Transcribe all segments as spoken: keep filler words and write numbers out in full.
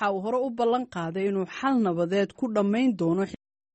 waxa uu hore u ballan qaaday inuu xal nabadeed ku dhammayn doono.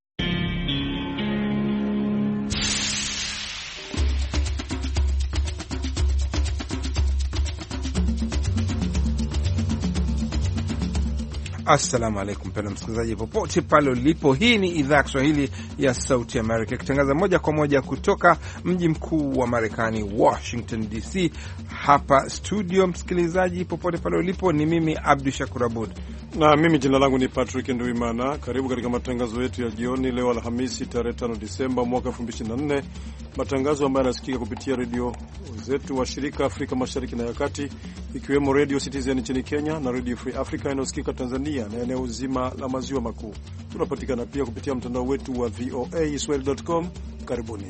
Assalamu alaikum pena msikilizaji popote pale ulipo. Hii ni idhaa Kiswahili ya Sauti America ikitangaza moja kwa moja kutoka mji mkuu wa Marekani, Washington D C. Hapa studio, msikilizaji popote pale ulipo, ni mimi Abdu Shakur Abud na mimi jina langu ni Patrick Nduimana. Karibu katika matangazo yetu ya jioni leo Alhamisi tarehe tano Disemba mwaka elfu mbili ishirini na nne. Matangazo ambayo yanasikika kupitia redio zetu wa shirika Afrika Mashariki na ya Kati, ikiwemo Radio Citizen nchini Kenya na Radio Free Africa inayosikika Tanzania na eneo zima la maziwa makuu. Tunapatikana pia kupitia mtandao wetu wa v o a swahili dot com. Karibuni.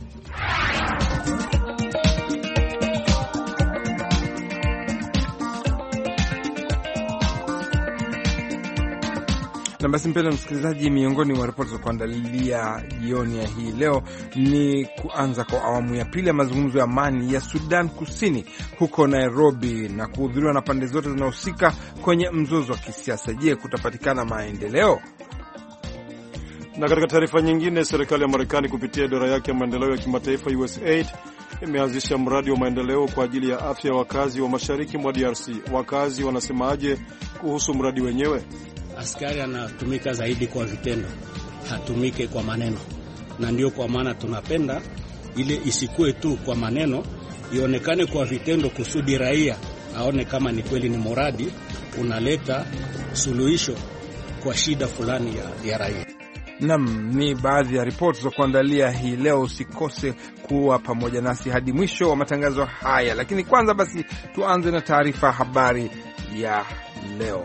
Na basi mpendwa msikilizaji, miongoni mwa ripoti za kuandalia jioni ya hii leo ni kuanza kwa awamu ya pili ya mazungumzo ya amani ya Sudan Kusini huko Nairobi na kuhudhuriwa na pande zote zinahusika kwenye mzozo wa kisiasa. Je, kutapatikana maendeleo? Na katika taarifa nyingine, serikali ya Marekani kupitia idara yake ya maendeleo ya kimataifa U S A I D imeanzisha mradi wa maendeleo kwa ajili ya afya ya wakazi wa mashariki mwa D R C. Wakazi wanasemaje kuhusu mradi wenyewe? Askari anatumika zaidi kwa vitendo, hatumike kwa maneno, na ndio kwa maana tunapenda ile isikue tu kwa maneno, ionekane kwa vitendo, kusudi raia aone kama ni kweli ni mradi unaleta suluhisho kwa shida fulani ya, ya raia. Nam, ni baadhi ya ripoti za kuandalia hii leo. Usikose kuwa pamoja nasi hadi mwisho wa matangazo haya, lakini kwanza basi tuanze na taarifa habari ya leo.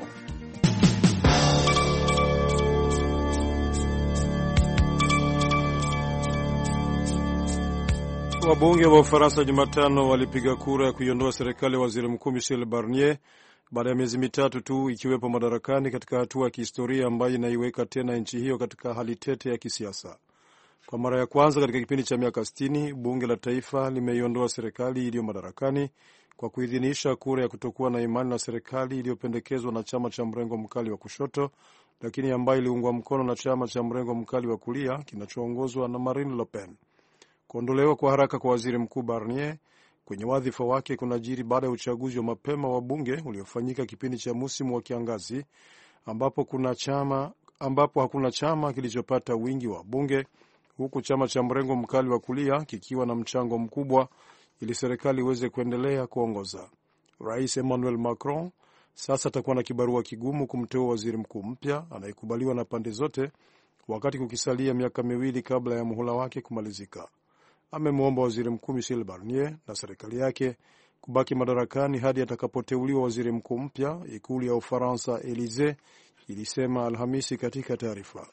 Wabunge wa Ufaransa Jumatano walipiga kura ya kuiondoa serikali ya Waziri Mkuu Michel Barnier baada ya miezi mitatu tu ikiwepo madarakani, katika hatua ya kihistoria ambayo inaiweka tena nchi hiyo katika hali tete ya kisiasa. Kwa mara ya kwanza katika kipindi cha miaka sitini, bunge la taifa limeiondoa serikali iliyo madarakani kwa kuidhinisha kura ya kutokuwa na imani na serikali iliyopendekezwa na chama cha mrengo mkali wa kushoto, lakini ambayo iliungwa mkono na chama cha mrengo mkali wa kulia kinachoongozwa na Marine Le Pen. Kuondolewa kwa haraka kwa Waziri Mkuu Barnier kwenye wadhifa wake kunajiri baada ya uchaguzi wa mapema wa bunge uliofanyika kipindi cha msimu wa kiangazi, ambapo kuna chama ambapo hakuna chama kilichopata wingi wa bunge, huku chama cha mrengo mkali wa kulia kikiwa na mchango mkubwa ili serikali iweze kuendelea kuongoza. Rais Emmanuel Macron sasa atakuwa na kibarua kigumu kumteua waziri mkuu mpya anayekubaliwa na pande zote, wakati kukisalia miaka miwili kabla ya muhula wake kumalizika. Amemwomba Waziri Mkuu Michel Barnier na serikali yake kubaki madarakani hadi atakapoteuliwa waziri mkuu mpya, ikulu ya Ufaransa Elysee ilisema Alhamisi katika taarifa.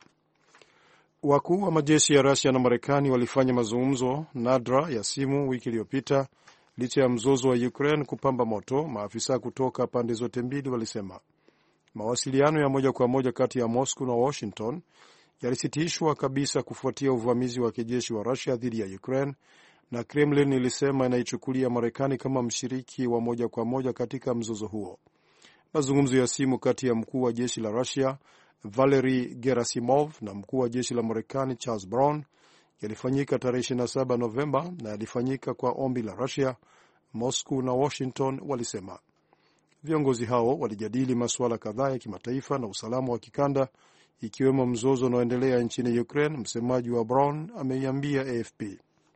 Wakuu wa majeshi ya Russia na Marekani walifanya mazungumzo nadra ya simu wiki iliyopita licha ya mzozo wa Ukraine kupamba moto, maafisa kutoka pande zote mbili walisema. Mawasiliano ya moja kwa moja kati ya Moscow na Washington yalisitishwa kabisa kufuatia uvamizi wa kijeshi wa Russia dhidi ya Ukraine, na Kremlin ilisema inaichukulia Marekani kama mshiriki wa moja kwa moja katika mzozo huo. Mazungumzo ya simu kati ya mkuu wa jeshi la Russia Valery Gerasimov na mkuu wa jeshi la Marekani Charles Brown yalifanyika tarehe ishirini na saba Novemba na yalifanyika kwa ombi la Russia, Moscow na Washington walisema. Viongozi hao walijadili masuala kadhaa ya kimataifa na usalama wa kikanda, ikiwemo mzozo unaoendelea nchini Ukraine, msemaji wa Brown ameiambia A F P.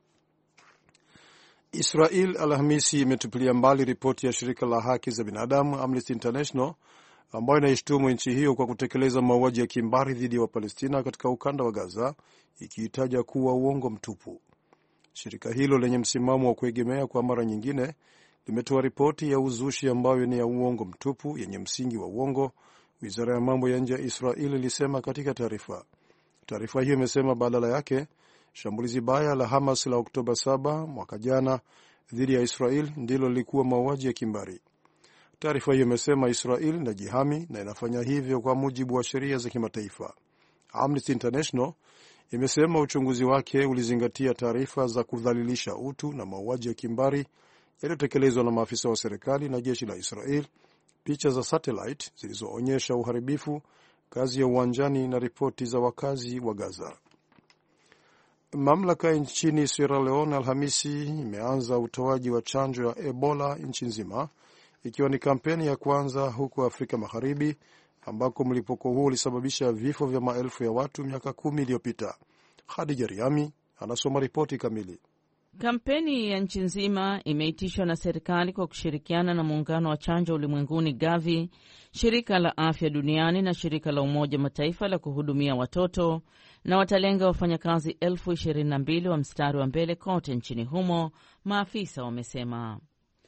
Israel Alhamisi imetupilia mbali ripoti ya shirika la haki za binadamu Amnesty International ambayo inaishtumu nchi hiyo kwa kutekeleza mauaji ya kimbari dhidi ya Wapalestina katika ukanda wa Gaza, ikiitaja kuwa uongo mtupu. Shirika hilo lenye msimamo wa kuegemea kwa mara nyingine limetoa ripoti ya uzushi ambayo ni ya uongo mtupu yenye msingi wa uongo, Wizara ya mambo ya nje ya Israel ilisema katika taarifa. Taarifa hiyo imesema badala yake, shambulizi baya la Hamas la Oktoba saba mwaka jana dhidi ya Israel ndilo lilikuwa mauaji ya kimbari. Taarifa hiyo imesema Israel inajihami na inafanya hivyo kwa mujibu wa sheria za kimataifa. Amnesty International imesema uchunguzi wake ulizingatia taarifa za kudhalilisha utu na mauaji ya kimbari yaliyotekelezwa na maafisa wa serikali na jeshi la Israel picha za satellite zilizoonyesha uharibifu, kazi ya uwanjani na ripoti za wakazi wa Gaza. Mamlaka nchini Sierra Leone Alhamisi imeanza utoaji wa chanjo ya Ebola nchi nzima, ikiwa ni kampeni ya kwanza huko Afrika Magharibi ambako mlipuko huo ulisababisha vifo vya maelfu ya watu miaka kumi iliyopita. Khadija Riami anasoma ripoti kamili. Kampeni ya nchi nzima imeitishwa na serikali kwa kushirikiana na muungano wa chanjo ulimwenguni Gavi, shirika la afya duniani na shirika la Umoja Mataifa la kuhudumia watoto, na watalenga wafanyakazi elfu ishirini na mbili wa mstari wa mbele kote nchini humo, maafisa wamesema.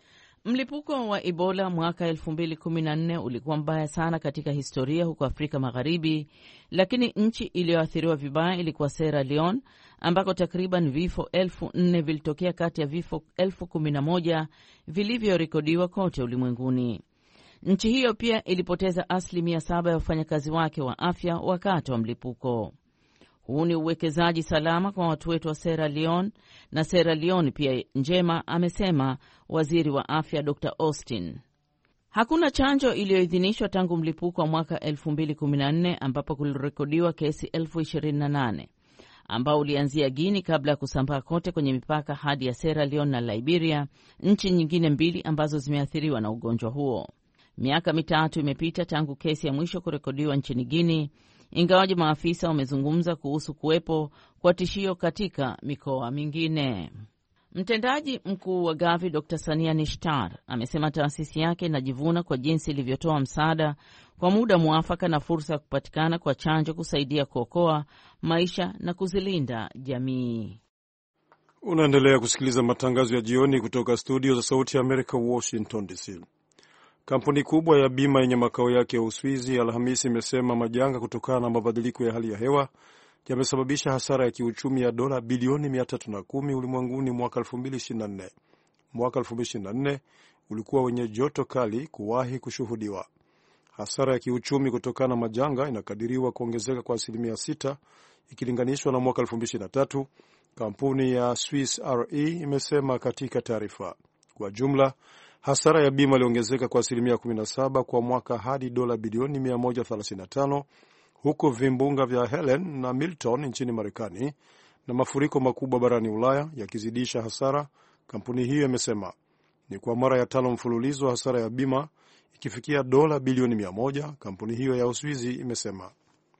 Mlipuko wa Ebola mwaka elfu mbili kumi na nne ulikuwa mbaya sana katika historia huko Afrika Magharibi, lakini nchi iliyoathiriwa vibaya ilikuwa Sierra Leone, ambako takriban vifo elfu nne vilitokea kati ya vifo elfu kumi na moja vilivyorekodiwa kote ulimwenguni. Nchi hiyo pia ilipoteza asilimia saba ya wafanyakazi wake wa afya wakati wa mlipuko. Huu ni uwekezaji salama kwa watu wetu wa Sierra Leone, na Sierra Leone pia njema, amesema waziri wa afya Doctor Austin. Hakuna chanjo iliyoidhinishwa tangu mlipuko wa mwaka elfu mbili kumi na nne ambapo kulirekodiwa kesi elfu ishirini na nane ambao ulianzia Guinea kabla ya kusambaa kote kwenye mipaka hadi ya Sierra Leone na Liberia, nchi nyingine mbili ambazo zimeathiriwa na ugonjwa huo. Miaka mitatu imepita tangu kesi ya mwisho kurekodiwa nchini Guinea, ingawaje maafisa wamezungumza kuhusu kuwepo kwa tishio katika mikoa mingine. Mtendaji mkuu wa Gavi Doctor Sania Nishtar amesema taasisi yake inajivuna kwa jinsi ilivyotoa msaada kwa muda mwafaka na fursa ya kupatikana kwa chanjo kusaidia kuokoa maisha na kuzilinda jamii. Unaendelea kusikiliza matangazo ya jioni kutoka studio za Sauti ya Amerika, Washington D C. Kampuni kubwa ya bima yenye makao yake ya Uswizi Alhamisi imesema majanga kutokana na mabadiliko ya hali ya hewa yamesababisha hasara ya kiuchumi ya dola bilioni mia tatu na kumi ulimwenguni mwaka elfu mbili ishirini na nne. Mwaka elfu mbili ishirini na nne ulikuwa wenye joto kali kuwahi kushuhudiwa. Hasara ya kiuchumi kutokana na majanga inakadiriwa kuongezeka kwa asilimia sita ikilinganishwa na mwaka elfu mbili ishirini na tatu, kampuni ya Swiss Re imesema katika taarifa. Kwa jumla, hasara ya bima iliongezeka kwa asilimia kumi na saba kwa mwaka hadi dola bilioni mia moja thelathini na tano, huko vimbunga vya Helen na Milton nchini Marekani na mafuriko makubwa barani Ulaya yakizidisha hasara. Kampuni hiyo imesema ni kwa mara ya tano mfululizo hasara ya bima ikifikia dola bilioni mia moja, kampuni hiyo ya Uswizi imesema.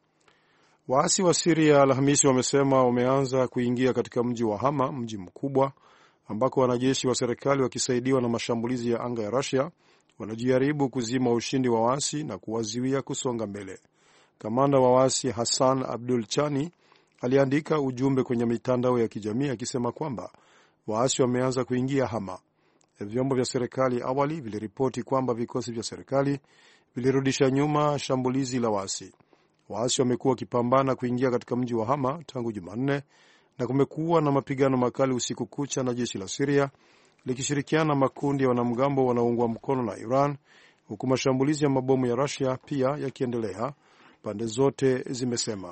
Waasi wa Syria Alhamisi wamesema wameanza kuingia katika mji wa Hama, mji mkubwa ambako wanajeshi wa serikali wakisaidiwa na mashambulizi ya anga ya Russia wanajaribu kuzima ushindi wa waasi na kuwaziwia kusonga mbele. Kamanda wa waasi Hassan Abdul Chani aliandika ujumbe kwenye mitandao ya kijamii akisema kwamba waasi wameanza kuingia Hama. Vyombo vya serikali awali viliripoti kwamba vikosi vya serikali vilirudisha nyuma shambulizi la waasi. Waasi wamekuwa wakipambana kuingia katika mji wa Hama tangu Jumanne, na kumekuwa na mapigano makali usiku kucha na jeshi la Syria likishirikiana na makundi ya wanamgambo wanaoungwa mkono na Iran, huku mashambulizi ya mabomu ya Russia pia yakiendelea, pande zote zimesema.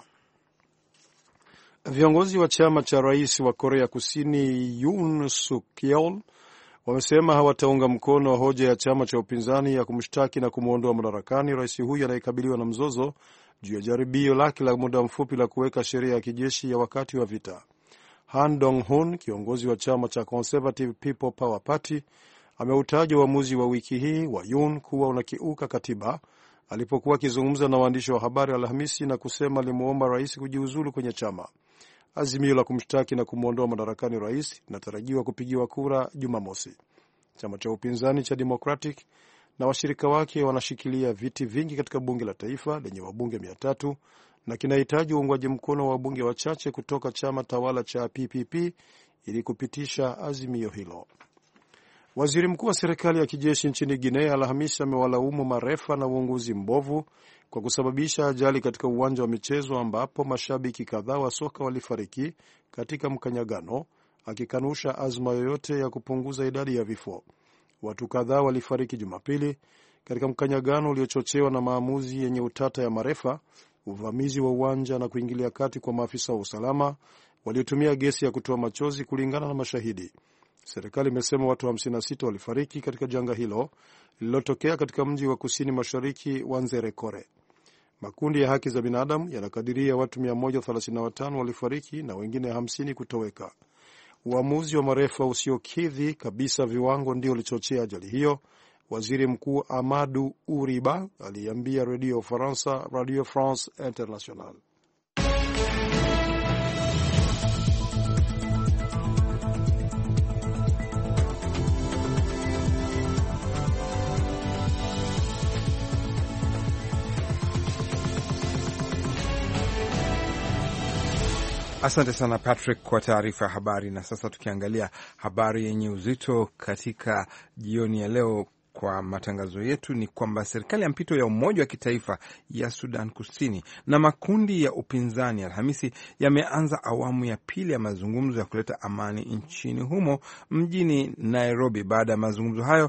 Viongozi wa chama cha rais wa Korea Kusini Yoon Suk Yeol wamesema hawataunga mkono hoja ya chama cha upinzani ya kumshtaki na kumwondoa madarakani rais huyu anayekabiliwa na mzozo juu ya jaribio lake la muda mfupi la kuweka sheria ya kijeshi ya wakati wa vita. Han Dong-hun, kiongozi wa chama cha Conservative People Power Party, ameutaja uamuzi wa wiki hii wa Yoon kuwa unakiuka katiba alipokuwa akizungumza na waandishi wa habari Alhamisi na kusema alimuomba rais kujiuzulu kwenye chama. Azimio la kumshtaki na kumwondoa madarakani rais linatarajiwa kupigiwa kura Jumamosi. Chama cha upinzani cha Democratic na washirika wake wanashikilia viti vingi katika bunge la taifa lenye wabunge mia tatu na kinahitaji uungwaji mkono wa wabunge wachache kutoka chama tawala cha P P P ili kupitisha azimio hilo. Waziri mkuu wa serikali ya kijeshi nchini Guinea Alhamisi amewalaumu marefa na uongozi mbovu kwa kusababisha ajali katika uwanja wa michezo ambapo mashabiki kadhaa wa soka walifariki katika mkanyagano, akikanusha azma yoyote ya kupunguza idadi ya vifo. Watu kadhaa walifariki Jumapili katika mkanyagano uliochochewa na maamuzi yenye utata ya marefa, uvamizi wa uwanja na kuingilia kati kwa maafisa wa usalama waliotumia gesi ya kutoa machozi, kulingana na mashahidi. Serikali imesema watu hamsini na sita walifariki katika janga hilo lililotokea katika mji wa kusini mashariki wa Nzerekore. Makundi ya haki za binadamu yanakadiria watu mia moja thelathini na watano walifariki na wengine hamsini kutoweka. Uamuzi wa marefa usiokidhi kabisa viwango ndio ulichochea ajali hiyo, Waziri Mkuu Amadou Uriba aliambia Radio Faransa, Radio France International. Asante sana Patrick kwa taarifa ya habari. Na sasa tukiangalia habari yenye uzito katika jioni ya leo kwa matangazo yetu ni kwamba serikali ya mpito ya umoja wa kitaifa ya Sudan Kusini na makundi ya upinzani Alhamisi yameanza awamu ya pili ya mazungumzo ya kuleta amani nchini humo mjini Nairobi, baada ya mazungumzo hayo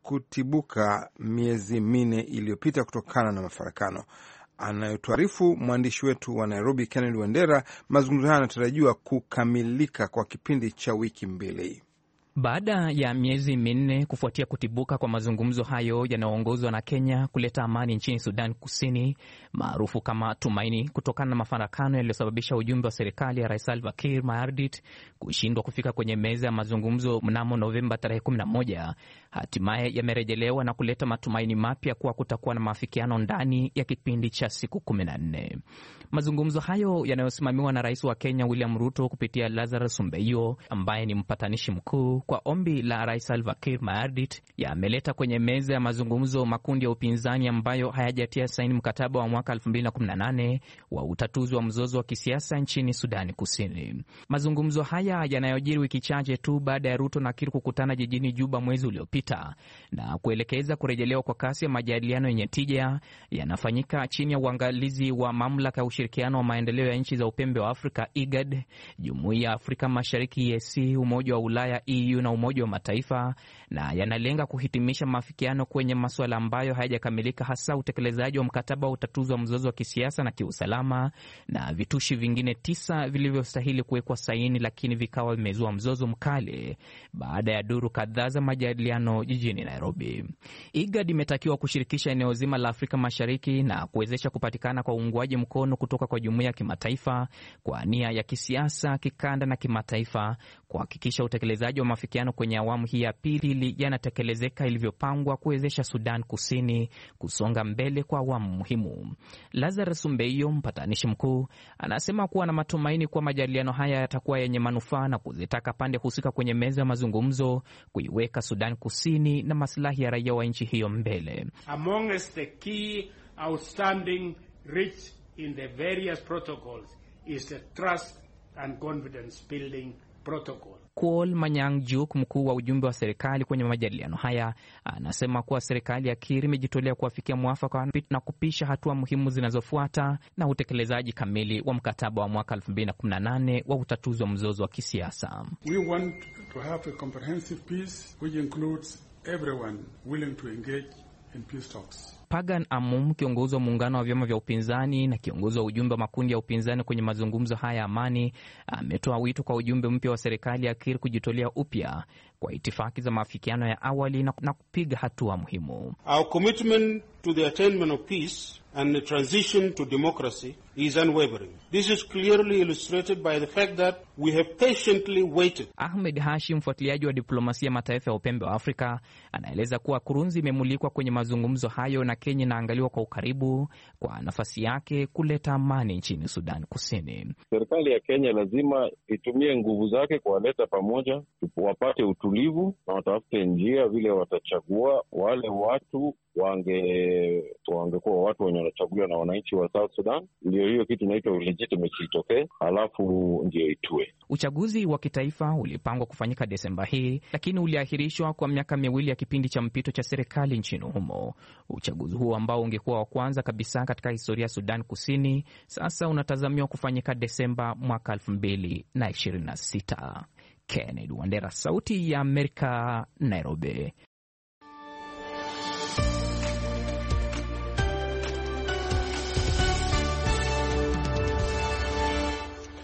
kutibuka miezi minne iliyopita kutokana na mafarakano. Anayotuarifu mwandishi wetu wa Nairobi Kennedy Wandera, mazungumzo haya yanatarajiwa kukamilika kwa kipindi cha wiki mbili. Baada ya miezi minne kufuatia kutibuka kwa mazungumzo hayo yanayoongozwa na Kenya kuleta amani nchini Sudan Kusini, maarufu kama Tumaini, kutokana na mafarakano yaliyosababisha ujumbe wa serikali ya Rais Salva Kiir Mayardit kushindwa kufika kwenye meza ya mazungumzo mnamo Novemba tarehe kumi na moja, hatimaye yamerejelewa na kuleta matumaini mapya kuwa kutakuwa na maafikiano ndani ya kipindi cha siku kumi na nne. Mazungumzo hayo yanayosimamiwa na Rais wa Kenya William Ruto kupitia Lazarus Mbeyo ambaye ni mpatanishi mkuu kwa ombi la Rais Salva Kiir Mayardit yameleta kwenye meza ya mazungumzo makundi ya upinzani ambayo hayajatia saini mkataba wa mwaka elfu mbili na kumi na nane wa utatuzi wa mzozo wa kisiasa nchini Sudani Kusini. Mazungumzo haya yanayojiri wiki chache tu baada ya Ruto na Kiir kukutana jijini Juba mwezi uliopita na kuelekeza kurejelewa kwa kasi ya majadiliano yenye tija, yanafanyika chini ya uangalizi wa mamlaka ya ushirikiano wa maendeleo ya nchi za upembe wa Afrika I G A D, Jumuiya ya Afrika Mashariki E A C, Umoja wa Ulaya E U na Umoja wa Mataifa, na yanalenga kuhitimisha maafikiano kwenye masuala ambayo hayajakamilika, hasa utekelezaji wa mkataba wa utatuzi wa mzozo wa kisiasa na kiusalama na vitushi vingine tisa vilivyostahili kuwekwa saini, lakini vikawa vimezua mzozo mkali baada ya duru kadhaa za majadiliano jijini Nairobi. I G A D imetakiwa kushirikisha eneo zima la Afrika Mashariki na kuwezesha kupatikana kwa uungwaji mkono kutoka kwa jumuiya ya kimataifa kwa nia ya kisiasa, kikanda na kimataifa kuhakikisha utekelezaji wa maafikiano kwenye awamu hii ya pili yanatekelezeka ilivyopangwa, kuwezesha Sudan Kusini kusonga mbele kwa awamu muhimu. Lazarus Mbeyo, mpatanishi mkuu, anasema kuwa na matumaini kuwa majadiliano haya yatakuwa yenye manufaa na kuzitaka pande husika kwenye meza ya mazungumzo kuiweka Sudan Kusini na maslahi ya raia wa nchi hiyo mbele. Among the key outstanding rich in the various protocols is the trust and confidence building protocol. Kuol Manyang Juk, mkuu wa ujumbe wa serikali kwenye majadiliano haya, anasema kuwa serikali ya Kiir imejitolea kuafikia mwafaka na kupisha hatua muhimu zinazofuata na utekelezaji kamili wa mkataba wa mwaka elfu mbili na kumi na nane wa utatuzi wa mzozo wa kisiasa. We want to have a comprehensive peace which includes everyone willing to engage in peace talks. Pagan Amum, kiongozi wa muungano wa vyama vya upinzani na kiongozi wa ujumbe wa makundi ya upinzani kwenye mazungumzo haya amani, ametoa wito kwa ujumbe mpya wa serikali ya Kiir kujitolea upya kwa itifaki za maafikiano ya awali na, na kupiga hatua muhimu. Our commitment to the attainment of peace and the transition to democracy is unwavering. This is clearly illustrated by the fact that we have patiently waited. Ahmed Hashim, mfuatiliaji wa diplomasia mataifa ya upembe wa Afrika, anaeleza kuwa Kurunzi imemulikwa kwenye mazungumzo hayo na Kenya inaangaliwa kwa ukaribu kwa nafasi yake kuleta amani nchini Sudan Kusini. Serikali ya Kenya lazima itumie nguvu zake kuwaleta pamoja, wapate utulivu na watafute njia vile watachagua wale watu wange wangekuwa watu wenye wanachaguliwa na wananchi wa South Sudan. Ndio hiyo kitu inaitwa legitimacy itokee, halafu ndio itue. Uchaguzi wa kitaifa ulipangwa kufanyika Desemba hii, lakini uliahirishwa kwa miaka miwili ya kipindi cha mpito cha serikali nchini humo. Uchaguzi huo ambao ungekuwa wa kwanza kabisa katika historia ya Sudan Kusini sasa unatazamiwa kufanyika Desemba mwaka elfu mbili na ishirini na sita. Kennedy Wandera, Sauti ya Amerika, Nairobi.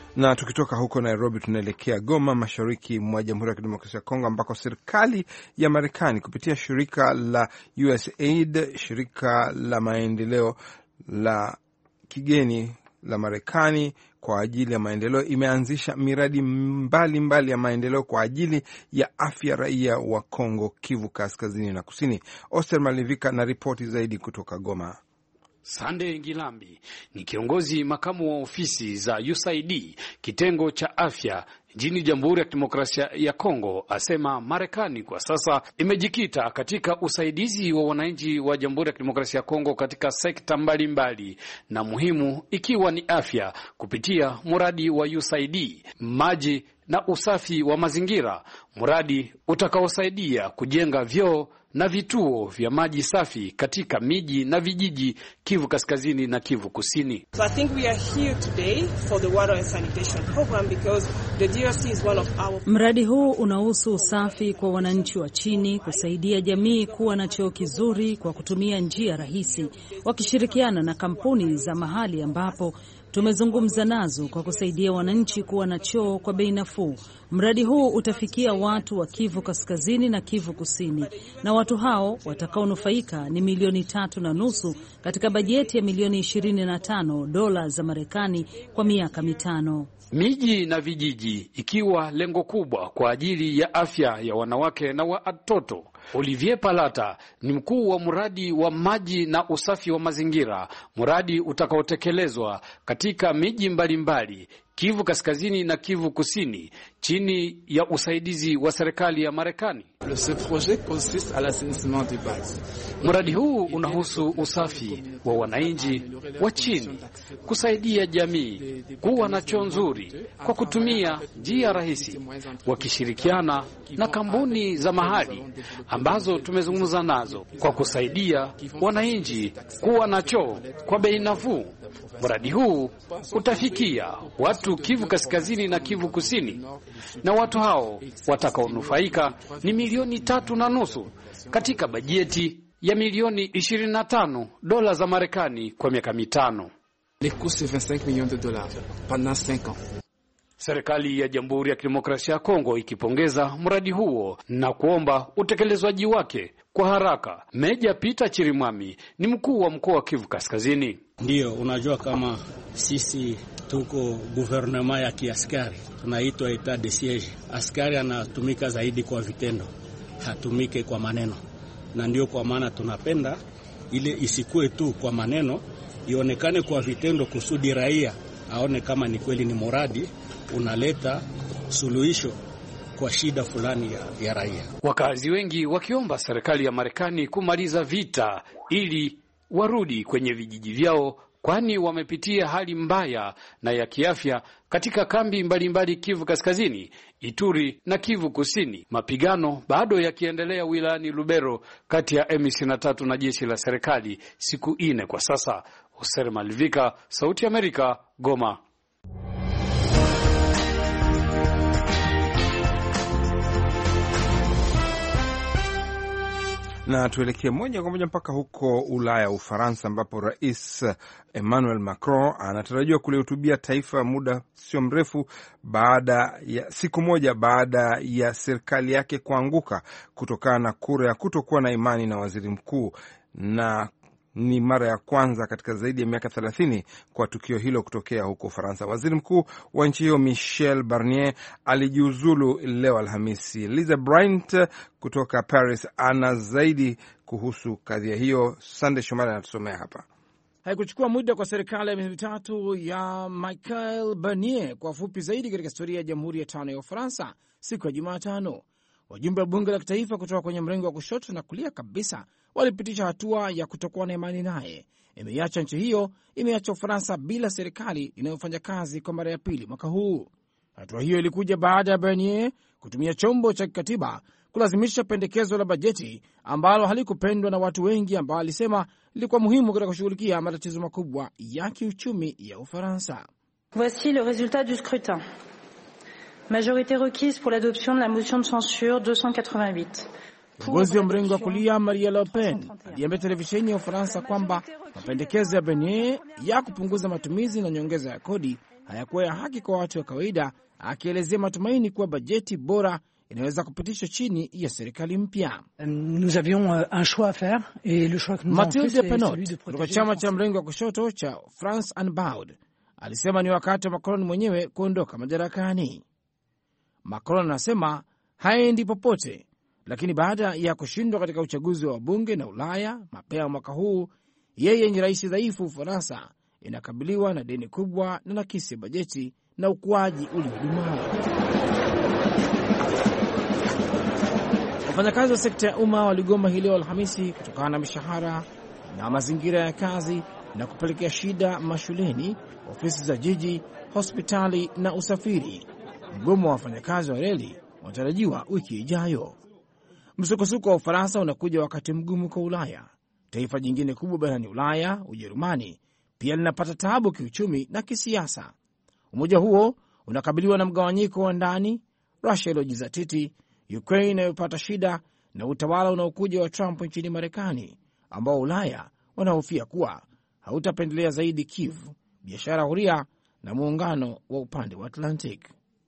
Na tukitoka huko Nairobi tunaelekea Goma, mashariki mwa Jamhuri ya Kidemokrasia ya Kongo, ambako serikali ya Marekani kupitia shirika la U S A I D, shirika la maendeleo la kigeni la Marekani kwa ajili ya maendeleo, imeanzisha miradi mbalimbali mbali ya maendeleo kwa ajili ya afya raia wa Kongo, Kivu Kaskazini na Kusini. Oster Malivika na ripoti zaidi kutoka Goma. Sande Ngilambi ni kiongozi makamu wa ofisi za U S A I D kitengo cha afya nchini Jamhuri ya Kidemokrasia ya Kongo, asema Marekani kwa sasa imejikita katika usaidizi wa wananchi wa Jamhuri ya Kidemokrasia ya Kongo katika sekta mbalimbali na muhimu ikiwa ni afya kupitia mradi wa U S A I D, maji na usafi wa mazingira, mradi utakaosaidia kujenga vyoo na vituo vya maji safi katika miji na vijiji Kivu Kaskazini na Kivu Kusini. So I think we are here today for the water and sanitation program because the D R C is one of our... Mradi huu unahusu usafi kwa wananchi wa chini, kusaidia jamii kuwa na choo kizuri kwa kutumia njia rahisi, wakishirikiana na kampuni za mahali ambapo tumezungumza nazo kwa kusaidia wananchi kuwa na choo kwa bei nafuu. Mradi huu utafikia watu wa Kivu Kaskazini na Kivu Kusini, na watu hao watakaonufaika ni milioni tatu na nusu katika bajeti ya milioni ishirini na tano dola za Marekani kwa miaka mitano. Miji na vijiji ikiwa lengo kubwa kwa ajili ya afya ya wanawake na watoto. Olivier Palata ni mkuu wa mradi wa maji na usafi wa mazingira, mradi utakaotekelezwa katika miji mbalimbali Kivu Kaskazini na Kivu Kusini chini ya usaidizi wa serikali ya Marekani. Mradi huu unahusu usafi wa wananchi wa chini, kusaidia jamii kuwa na choo nzuri kwa kutumia njia rahisi, wakishirikiana na kampuni za mahali ambazo tumezungumza nazo kwa kusaidia wananchi kuwa na choo kwa bei nafuu. Mradi huu utafikia watu Kivu Kaskazini na Kivu Kusini, na watu hao watakaonufaika ni milioni tatu na nusu katika bajeti ya milioni ishirini na tano dola za Marekani kwa miaka mitano. Serikali ya Jamhuri ya Kidemokrasia ya Kongo ikipongeza mradi huo na kuomba utekelezwaji wake kwa haraka. Meja Peter Chirimwami ni mkuu wa mkoa wa Kivu Kaskazini. Ndiyo, unajua kama sisi tuko guvernema ya kiaskari, tunaitwa etat de siege. Askari anatumika zaidi kwa vitendo, hatumike kwa maneno, na ndio kwa maana tunapenda ile isikue tu kwa maneno, ionekane kwa vitendo, kusudi raia aone kama ni kweli ni mradi unaleta suluhisho kwa shida fulani ya, ya raia. Wakazi wengi wakiomba serikali ya Marekani kumaliza vita ili warudi kwenye vijiji vyao, kwani wamepitia hali mbaya na ya kiafya katika kambi mbalimbali mbali Kivu Kaskazini, Ituri na Kivu Kusini. Mapigano bado yakiendelea wilayani Lubero kati ya M ishirini na tatu na jeshi la serikali siku ine kwa sasa. Oser Malivika, Sauti ya Amerika, Goma. Na tuelekee moja kwa moja mpaka huko Ulaya, Ufaransa, ambapo Rais Emmanuel Macron anatarajiwa kulihutubia taifa muda sio mrefu baada ya siku moja baada ya serikali yake kuanguka kutokana na kura ya kutokuwa na imani na waziri mkuu, na ni mara ya kwanza katika zaidi ya miaka thelathini kwa tukio hilo kutokea huko Ufaransa. Waziri mkuu wa nchi hiyo Michel Barnier alijiuzulu leo Alhamisi. Lisa Bryant kutoka Paris ana zaidi kuhusu kadhia hiyo. Sande Shomari anatusomea hapa. Haikuchukua muda kwa serikali ya miezi mitatu ya Michel Barnier kwa fupi zaidi katika historia ya Jamhuri ya tano ya Ufaransa. Siku ya Jumatano, wajumbe wa bunge la kitaifa kutoka kwenye mrengo wa kushoto na kulia kabisa walipitisha hatua ya kutokuwa na imani naye. Imeiacha nchi hiyo, imeacha Ufaransa bila serikali inayofanya kazi kwa mara ya pili mwaka huu. Hatua hiyo ilikuja baada ya Barnier kutumia chombo cha kikatiba kulazimisha pendekezo la bajeti ambalo halikupendwa na watu wengi, ambao alisema lilikuwa muhimu katika kushughulikia matatizo makubwa ya kiuchumi ya Ufaransa. Voici le résultat du scrutin. Majorité requise pour l'adoption de la motion de censure deux cent quatre-vingt-huit. Kiongozi wa mrengo wa kulia Maria Le Pen aliambia televisheni ya Ufaransa kwamba mapendekezo ya Barnier ya kupunguza matumizi na nyongeza ya kodi hayakuwa ya haki kwa watu wa kawaida, akielezea matumaini kuwa bajeti bora inaweza kupitishwa chini ya serikali mpya. Mathilde Panot kutoka chama cha mrengo wa kushoto cha France Unbowed alisema ni wakati wa Macron mwenyewe kuondoka madarakani. Macron anasema haendi popote, lakini baada ya kushindwa katika uchaguzi wa wabunge na Ulaya mapema mwaka huu, yeye ni rais dhaifu. Ufaransa inakabiliwa na deni kubwa na nakisi ya bajeti na ukuaji uliodumaa. Wafanyakazi wa sekta ya umma waligoma hii leo Alhamisi kutokana na mishahara na mazingira ya kazi na kupelekea shida mashuleni, ofisi za jiji, hospitali na usafiri. Mgomo wa wafanyakazi wa reli unatarajiwa wiki ijayo. Msukosuko wa Ufaransa unakuja wakati mgumu kwa Ulaya. Taifa jingine kubwa barani Ulaya, Ujerumani, pia linapata taabu kiuchumi na kisiasa. Umoja huo unakabiliwa na mgawanyiko wa ndani, Russia iliyojizatiti, Ukraine inayopata shida na utawala unaokuja wa Trump nchini Marekani, ambao Ulaya wanahofia kuwa hautapendelea zaidi Kiev, biashara huria na muungano wa upande wa Atlantic.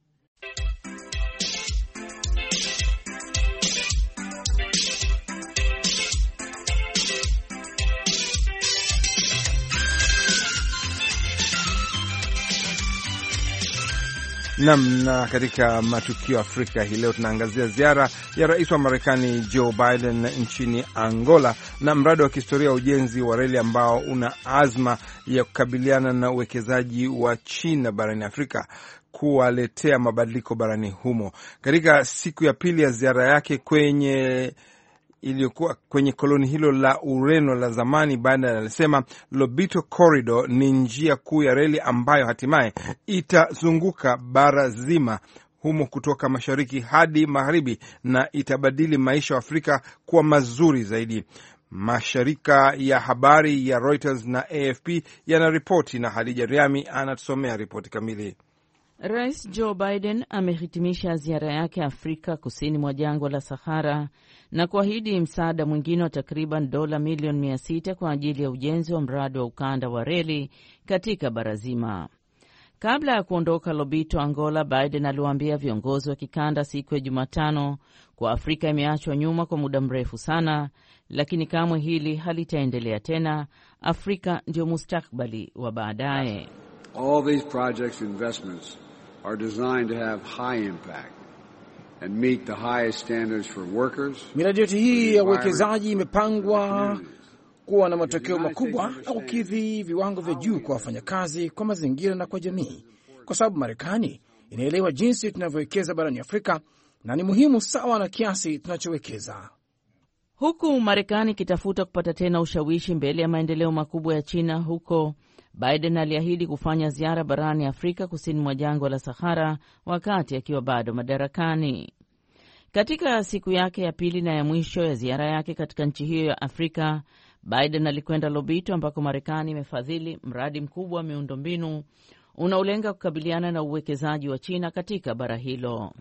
Nam, na katika matukio Afrika hii leo tunaangazia ziara ya rais wa Marekani Joe Biden nchini Angola na mradi wa kihistoria wa ujenzi wa reli ambao una azma ya kukabiliana na uwekezaji wa China barani Afrika kuwaletea mabadiliko barani humo. Katika siku ya pili ya ziara yake kwenye iliyokuwa kwenye koloni hilo la Ureno la zamani, Biden alisema Lobito Corridor ni njia kuu ya reli ambayo hatimaye itazunguka bara zima humo kutoka mashariki hadi magharibi na itabadili maisha ya Afrika kuwa mazuri zaidi. Mashirika ya habari ya Reuters na A F P yanaripoti na Hadija Riami anatusomea ripoti kamili. Rais Joe Biden amehitimisha ziara yake Afrika kusini mwa jangwa la Sahara na kuahidi msaada mwingine wa takriban dola milioni mia sita kwa ajili ya ujenzi wa mradi wa ukanda wa reli katika bara zima. Kabla ya kuondoka Lobito, Angola, Biden aliwaambia viongozi wa kikanda siku ya Jumatano kwa Afrika imeachwa nyuma kwa muda mrefu sana, lakini kamwe hili halitaendelea tena. Afrika ndio mustakbali wa baadaye. All these projects investments are designed to have high impact and meet the highest standards for workers. Miradi yote hii ya uwekezaji imepangwa kuwa na matokeo makubwa na kukidhi viwango vya juu kwa wafanyakazi, kwa mazingira na kwa jamii, kwa sababu Marekani inaelewa jinsi tunavyowekeza barani Afrika na ni muhimu sawa na kiasi tunachowekeza. Huku Marekani ikitafuta kupata tena ushawishi mbele ya maendeleo makubwa ya China huko, Biden aliahidi kufanya ziara barani Afrika kusini mwa jangwa la Sahara wakati akiwa bado madarakani. Katika siku yake ya pili na ya mwisho ya ziara yake katika nchi hiyo ya Afrika, Biden alikwenda Lobito ambako Marekani imefadhili mradi mkubwa wa miundombinu unaolenga kukabiliana na uwekezaji wa China katika bara hilo.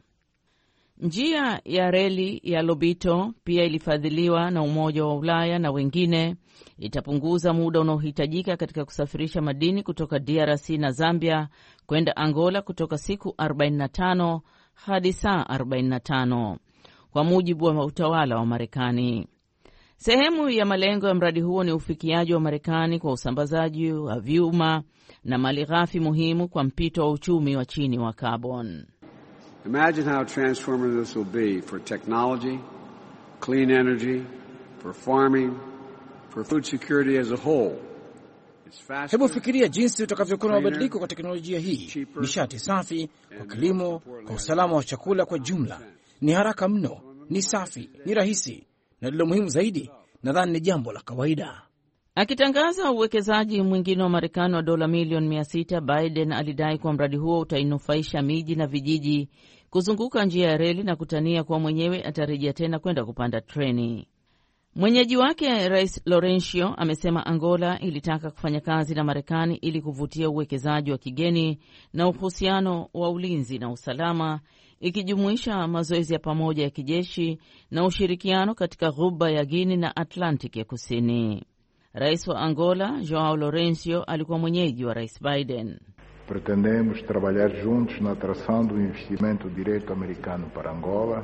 Njia ya reli ya Lobito pia ilifadhiliwa na Umoja wa Ulaya na wengine. Itapunguza muda unaohitajika katika kusafirisha madini kutoka D R C na Zambia kwenda Angola kutoka siku arobaini na tano hadi saa arobaini na tano, kwa mujibu wa utawala wa Marekani. Sehemu ya malengo ya mradi huo ni ufikiaji wa Marekani kwa usambazaji wa vyuma na malighafi muhimu kwa mpito wa uchumi wa chini wa carbon. Imagine how transformative this will be for technology, clean energy, for farming, for food security as a whole. Hebu fikiria jinsi utakavyokuwa na mabadiliko kwa teknolojia hii, nishati safi, kwa kilimo, kwa usalama wa chakula kwa jumla. Ni haraka mno, ni safi, ni rahisi, na lilo muhimu zaidi, nadhani ni jambo la kawaida. Akitangaza uwekezaji mwingine wa Marekani wa dola milioni mia sita, Biden alidai kwa mradi huo utainufaisha miji na vijiji kuzunguka njia ya reli na kutania kwa mwenyewe atarejea tena kwenda kupanda treni. Mwenyeji wake Rais Laurencio amesema Angola ilitaka kufanya kazi na Marekani ili kuvutia uwekezaji wa kigeni na uhusiano wa ulinzi na usalama, ikijumuisha mazoezi ya pamoja ya kijeshi na ushirikiano katika ghuba ya Guinea na Atlantic ya Kusini. Rais wa Angola Joao Lourenço alikuwa mwenyeji wa Rais Biden. Pretendemos trabalhar juntos na atração do investimento direto americano para Angola,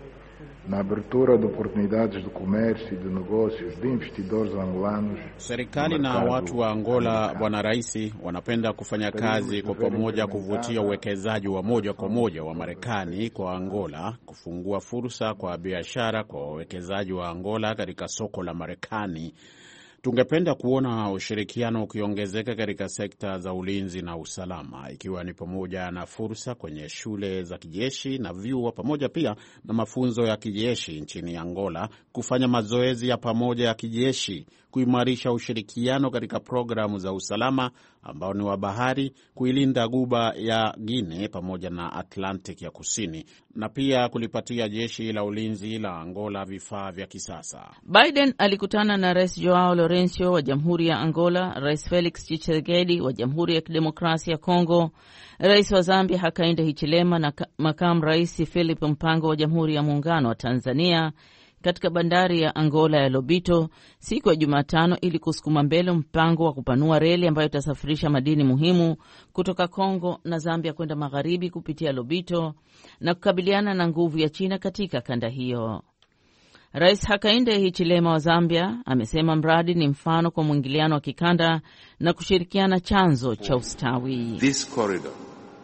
na abertura de oportunidades de comércio e de negócios de investidores angolanos. Serikali na watu wa Angola, Bwana Rais, wanapenda kufanya kazi kwa pamoja kuvutia uwekezaji wa moja kwa moja wa Marekani kwa Angola, kufungua fursa kwa biashara kwa wawekezaji wa Angola katika soko la Marekani. Tungependa kuona ushirikiano ukiongezeka katika sekta za ulinzi na usalama, ikiwa ni pamoja na fursa kwenye shule za kijeshi na vyuo, pamoja pia na mafunzo ya kijeshi nchini Angola, kufanya mazoezi ya pamoja ya kijeshi, kuimarisha ushirikiano katika programu za usalama ambao ni wa bahari, kuilinda guba ya Guinea pamoja na Atlantic ya Kusini, na pia kulipatia jeshi la ulinzi la Angola vifaa vya kisasa. Biden alikutana na Rais Joao Lourenço wa Jamhuri ya Angola, Rais Felix Tshisekedi wa Jamhuri ya Kidemokrasia ya Kongo, Rais wa Zambia Hakainde Hichilema na Makamu Rais Philip Mpango wa Jamhuri ya Muungano wa Tanzania katika bandari ya Angola ya Lobito siku ya Jumatano ili kusukuma mbele mpango wa kupanua reli ambayo itasafirisha madini muhimu kutoka Kongo na Zambia kwenda magharibi kupitia Lobito na kukabiliana na nguvu ya China katika kanda hiyo. Rais Hakainde Hichilema wa Zambia amesema mradi ni mfano kwa mwingiliano wa kikanda na kushirikiana chanzo cha ustawi. This corridor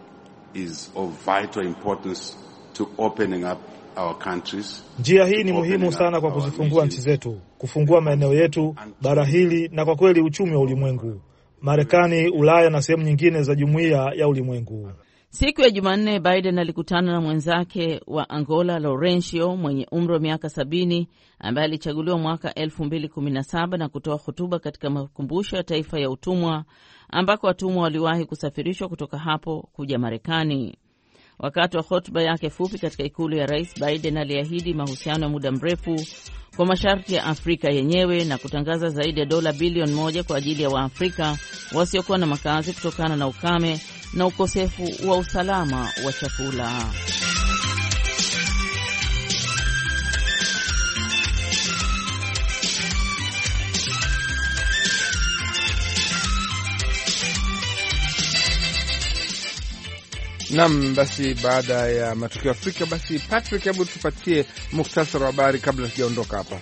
is of vital importance to opening up our countries. Njia hii ni muhimu sana kwa kuzifungua nchi zetu, kufungua maeneo yetu, bara hili na kwa kweli uchumi wa ulimwengu. Marekani, Ulaya na sehemu nyingine za jumuiya ya ulimwengu. Siku ya Jumanne, Biden alikutana na mwenzake wa Angola Lourenço mwenye umri wa miaka sabini ambaye alichaguliwa mwaka elfu mbili kumi na saba na kutoa hotuba katika makumbusho ya taifa ya utumwa ambako watumwa waliwahi kusafirishwa kutoka hapo kuja Marekani. Wakati wa hotuba yake fupi katika ikulu ya rais, Biden aliahidi mahusiano ya muda mrefu kwa masharti ya Afrika yenyewe na kutangaza zaidi ya dola bilioni moja kwa ajili ya Waafrika wasiokuwa na makazi kutokana na ukame na ukosefu wa usalama wa chakula. Nam, basi baada ya matukio Afrika, basi Patrick, hebu tupatie muktasari wa habari kabla tujaondoka hapa.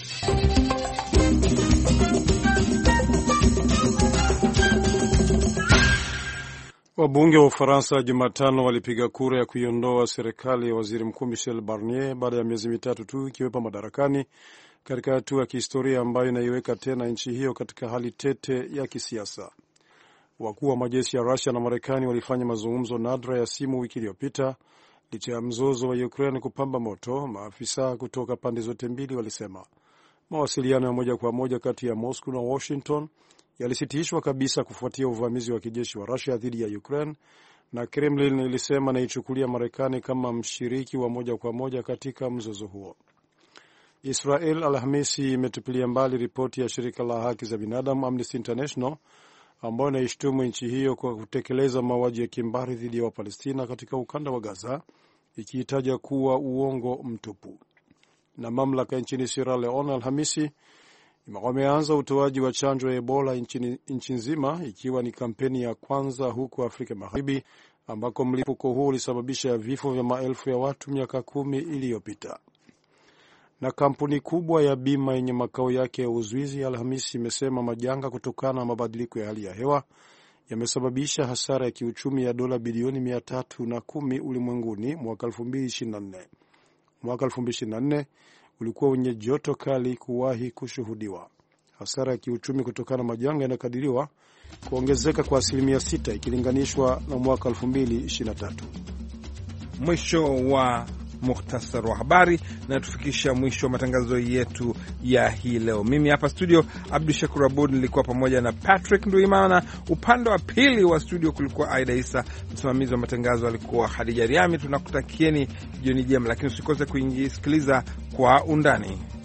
Wabunge wa Ufaransa Jumatano walipiga kura ya kuiondoa serikali ya waziri mkuu Michel Barnier baada ya miezi mitatu tu ikiwepo madarakani, katika hatua ya kihistoria ambayo inaiweka tena nchi hiyo katika hali tete ya kisiasa. Wakuu wa majeshi ya Russia na Marekani walifanya mazungumzo nadra ya simu wiki iliyopita licha ya mzozo wa Ukraine kupamba moto, maafisa kutoka pande zote mbili walisema. Mawasiliano ya moja kwa moja kati ya Moscow na Washington yalisitishwa kabisa kufuatia uvamizi wa kijeshi wa Russia dhidi ya Ukraine, na Kremlin ilisema na ichukulia Marekani kama mshiriki wa moja kwa moja katika mzozo huo. Israel Alhamisi imetupilia mbali ripoti ya shirika la haki za binadamu Amnesty International ambayo inaishtumu nchi hiyo kwa kutekeleza mauaji ya kimbari dhidi ya Wapalestina katika ukanda wa Gaza, ikiitaja kuwa uongo mtupu. Na mamlaka nchini Sierra Leone Alhamisi wameanza utoaji wa chanjo ya Ebola nchi nzima, ikiwa ni kampeni ya kwanza huko Afrika Magharibi ambako mlipuko huo ulisababisha vifo vya maelfu ya watu miaka kumi iliyopita. Na kampuni kubwa ya bima yenye makao yake ya Uswizi Alhamisi imesema majanga kutokana na mabadiliko ya hali ya hewa yamesababisha hasara ya kiuchumi ya dola bilioni mia tatu na kumi ulimwenguni mwaka elfu mbili ishirini na nne. Mwaka elfu mbili ishirini na nne ulikuwa wenye joto kali kuwahi kushuhudiwa. Hasara ya kiuchumi kutokana na majanga inakadiriwa kuongezeka kwa asilimia sita ikilinganishwa na mwaka elfu mbili ishirini na tatu. Mwisho wa muhtasari wa habari na tufikisha mwisho wa matangazo yetu ya hii leo. Mimi hapa studio Abdu Shakur Abud nilikuwa pamoja na Patrick Nduimana, upande wa pili wa studio kulikuwa Aida Isa, msimamizi wa matangazo alikuwa Khadija Riami. Tunakutakieni jioni njema, lakini usikose kuingisikiliza Kwa Undani.